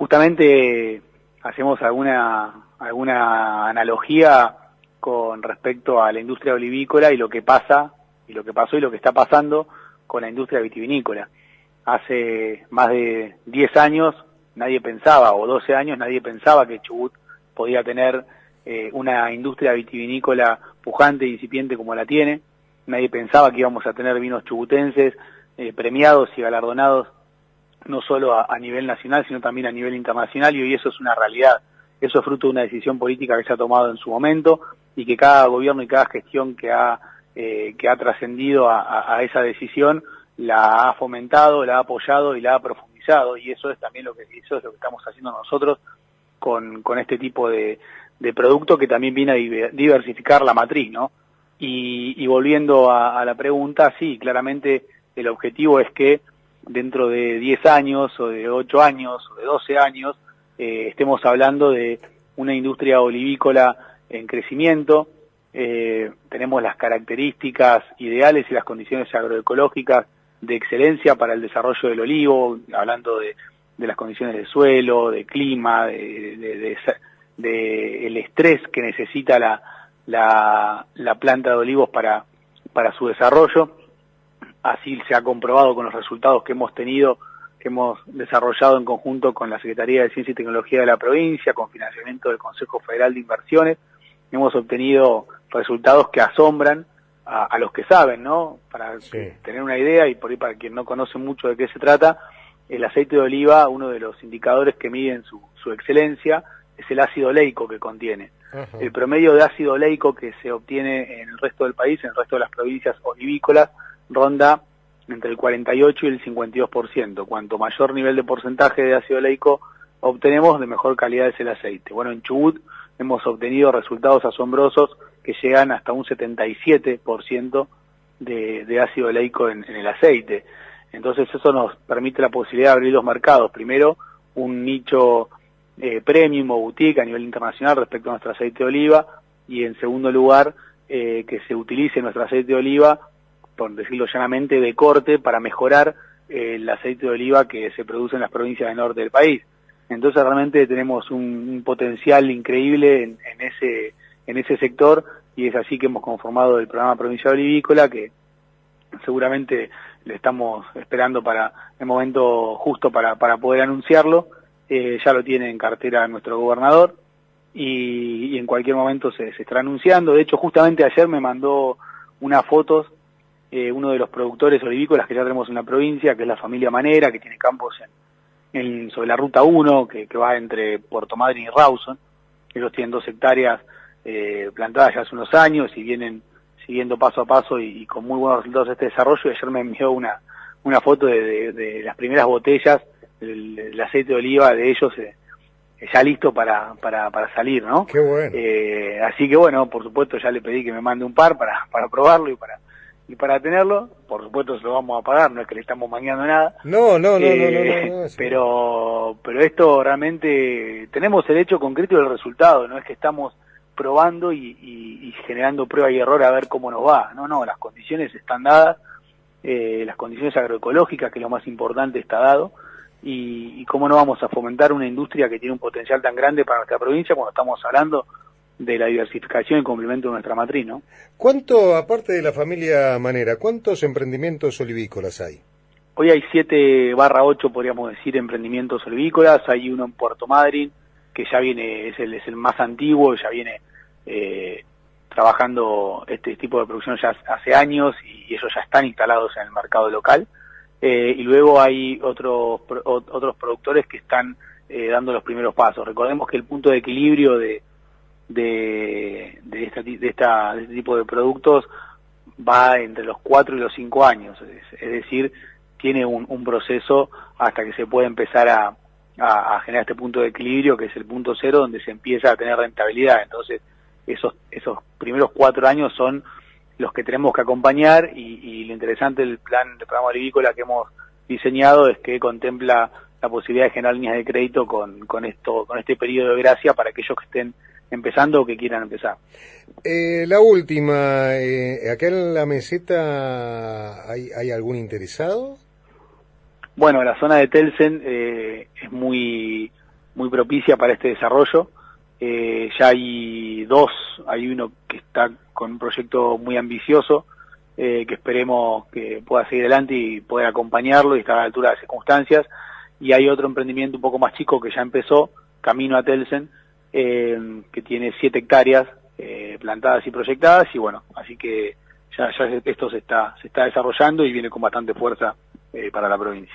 justamente hacemos alguna analogía con respecto a la industria olivícola y lo que pasa, y lo que pasó y lo que está pasando con la industria vitivinícola. Hace más de 10 años nadie pensaba, o 12 años nadie pensaba que Chubut podía tener una industria vitivinícola pujante e incipiente como la tiene. Nadie pensaba que íbamos a tener vinos chubutenses premiados y galardonados no solo a nivel nacional, sino también a nivel internacional, y hoy eso es una realidad. Eso es fruto de una decisión política que se ha tomado en su momento y que cada gobierno y cada gestión que ha trascendido a esa decisión la ha fomentado, la ha apoyado y la ha profundizado, y eso es también lo que estamos haciendo nosotros con este tipo de producto, que también viene a diversificar la matriz, ¿no? Y volviendo a la pregunta, sí, claramente el objetivo es que dentro de 10 años, o de 8 años, o de 12 años, estemos hablando de una industria olivícola en crecimiento. Tenemos las características ideales y las condiciones agroecológicas de excelencia para el desarrollo del olivo, hablando de las condiciones de suelo, de clima, de el estrés que necesita la planta de olivos para su desarrollo. Así se ha comprobado con los resultados que hemos tenido, que hemos desarrollado en conjunto con la Secretaría de Ciencia y Tecnología de la provincia, con financiamiento del Consejo Federal de Inversiones. Hemos obtenido resultados que asombran a los que saben, ¿no? Para tener una idea, y por ahí para quien no conoce mucho de qué se trata, el aceite de oliva, uno de los indicadores que miden su excelencia, es el ácido oleico que contiene. Uh-huh. El promedio de ácido oleico que se obtiene en el resto del país, en el resto de las provincias olivícolas, ronda entre el 48 y el 52%. Cuanto mayor nivel de porcentaje de ácido oleico obtenemos, de mejor calidad es el aceite. Bueno, en Chubut hemos obtenido resultados asombrosos que llegan hasta un 77% de ácido oleico en el aceite. Entonces eso nos permite la posibilidad de abrir los mercados. Primero, un nicho premium o boutique a nivel internacional respecto a nuestro aceite de oliva, y en segundo lugar, que se utilice nuestro aceite de oliva, por decirlo llanamente, de corte para mejorar el aceite de oliva que se produce en las provincias del norte del país. Entonces realmente tenemos un potencial increíble en ese sector, y es así que hemos conformado el programa provincial olivícola, que seguramente le estamos esperando para el momento justo para poder anunciarlo. Ya lo tiene en cartera nuestro gobernador, y en cualquier momento se estará anunciando. De hecho, justamente ayer me mandó unas fotos uno de los productores olivícolas que ya tenemos en la provincia, que es la familia Manera, que tiene campos sobre la Ruta 1, que va entre Puerto Madryn y Rawson. Ellos tienen 2 hectáreas plantadas ya hace unos años y vienen siguiendo paso a paso y con muy buenos resultados este desarrollo. Y ayer me envió una foto de las primeras botellas del aceite de oliva de ellos ya listo para salir, ¿no? Qué bueno. Así que bueno, por supuesto ya le pedí que me mande un par para probarlo y para tenerlo. Por supuesto se lo vamos a pagar, no es que le estamos mangueando nada. No. Pero esto realmente tenemos el hecho concreto del resultado, no es que estamos probando y generando prueba y error a ver cómo nos va. No, las condiciones están dadas, las condiciones agroecológicas, que es lo más importante, está dado, y cómo no vamos a fomentar una industria que tiene un potencial tan grande para nuestra provincia cuando estamos hablando de la diversificación y complemento de nuestra matriz, ¿no? ¿Cuánto, aparte de la familia Manera, cuántos emprendimientos olivícolas hay? Hoy hay 7/8, podríamos decir, emprendimientos olivícolas. Hay uno en Puerto Madryn, que ya viene, es el más antiguo, ya viene trabajando este tipo de producción ya hace años, y ellos ya están instalados en el mercado local. Y luego hay otros productores que están dando los primeros pasos. Recordemos que el punto de equilibrio de este tipo de productos va entre los 4 y los 5 años, es decir, tiene un proceso hasta que se puede empezar a generar este punto de equilibrio, que es el punto cero, donde se empieza a tener rentabilidad. Entonces esos primeros 4 años son los que tenemos que acompañar, y lo interesante del programa olivícola que hemos diseñado es que contempla la posibilidad de generar líneas de crédito con este periodo de gracia para aquellos que estén empezando o que quieran empezar. La última, ¿acá en la meseta hay algún interesado? Bueno, la zona de Telsen es muy muy propicia para este desarrollo. Ya hay uno que está con un proyecto muy ambicioso, que esperemos que pueda seguir adelante y poder acompañarlo y estar a la altura de las circunstancias, y hay otro emprendimiento un poco más chico que ya empezó, camino a Telsen, que tiene 7 hectáreas plantadas y proyectadas, y bueno, así que ya esto se está desarrollando y viene con bastante fuerza para la provincia.